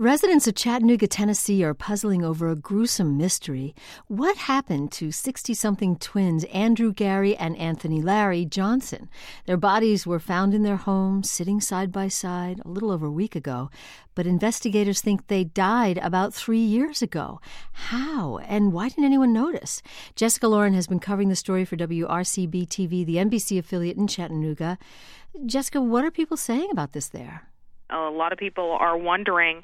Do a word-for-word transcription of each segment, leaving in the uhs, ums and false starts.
Residents of Chattanooga, Tennessee are puzzling over a gruesome mystery. What happened to sixty-something twins Andrew Gary and Anthony Larry Johnson? Their bodies were found in their home, sitting side by side, a little over a week ago. But investigators think they died about three years ago. How? And why didn't anyone notice? Jessica Lauren has been covering the story for W R C B T V, the N B C affiliate in Chattanooga. Jessica, what are people saying about this there? A lot of people are wondering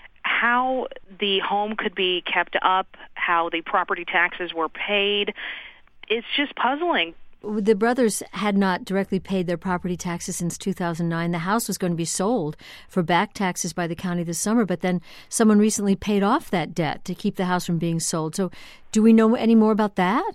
how the home could be kept up, how the property taxes were paid. It's just puzzling. The brothers had not directly paid their property taxes since two thousand nine. The house was going to be sold for back taxes by the county this summer, but then someone recently paid off that debt to keep the house from being sold. So do we know any more about that?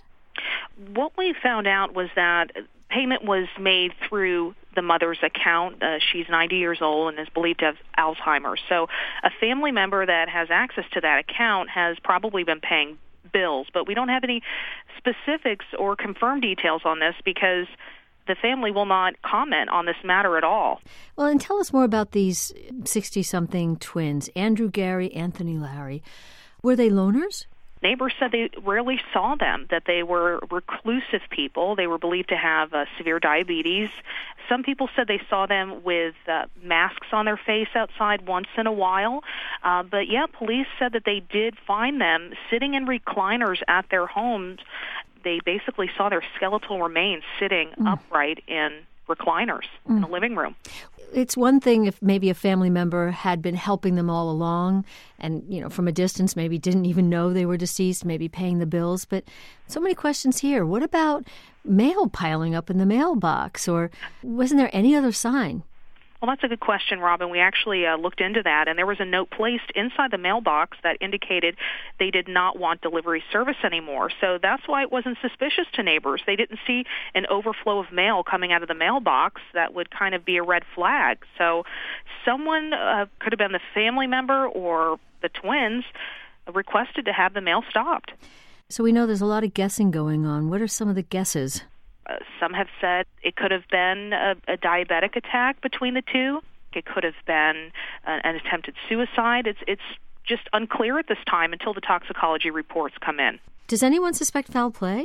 What we found out was that payment was made through the mother's account. Uh, she's ninety years old and is believed to have Alzheimer's. So a family member that has access to that account has probably been paying bills, but we don't have any specifics or confirmed details on this because the family will not comment on this matter at all. Well, and tell us more about these sixty-something twins, Andrew Gary, Anthony Larry. Were they loners? Neighbors said they rarely saw them, that they were reclusive people. They were believed to have uh, severe diabetes. Some people said they saw them with uh, masks on their face outside once in a while. Uh, but, yeah, police said that they did find them sitting in recliners at their homes. They basically saw their skeletal remains sitting mm. upright in recliners mm. in the living room. It's one thing if maybe a family member had been helping them all along and, you know, from a distance maybe didn't even know they were deceased, maybe paying the bills. But so many questions here. What about mail piling up in the mailbox? Or wasn't there any other sign? Well, that's a good question, Robin. We actually uh, looked into that, and there was a note placed inside the mailbox that indicated they did not want delivery service anymore. So that's why it wasn't suspicious to neighbors. They didn't see an overflow of mail coming out of the mailbox that would kind of be a red flag. So someone uh, could have been the family member or the twins requested to have the mail stopped. So we know there's a lot of guessing going on. What are some of the guesses? Uh, some have said it could have been a, a diabetic attack between the two. It could have been an, an attempted suicide. It's it's just unclear at this time until the toxicology reports come in. Does anyone suspect foul play?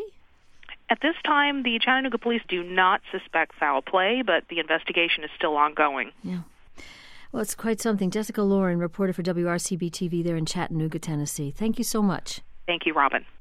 At this time, the Chattanooga police do not suspect foul play, but the investigation is still ongoing. Yeah. Well, it's quite something. Jessica Lauren, reporter for W R C B T V there in Chattanooga, Tennessee. Thank you so much. Thank you, Robin.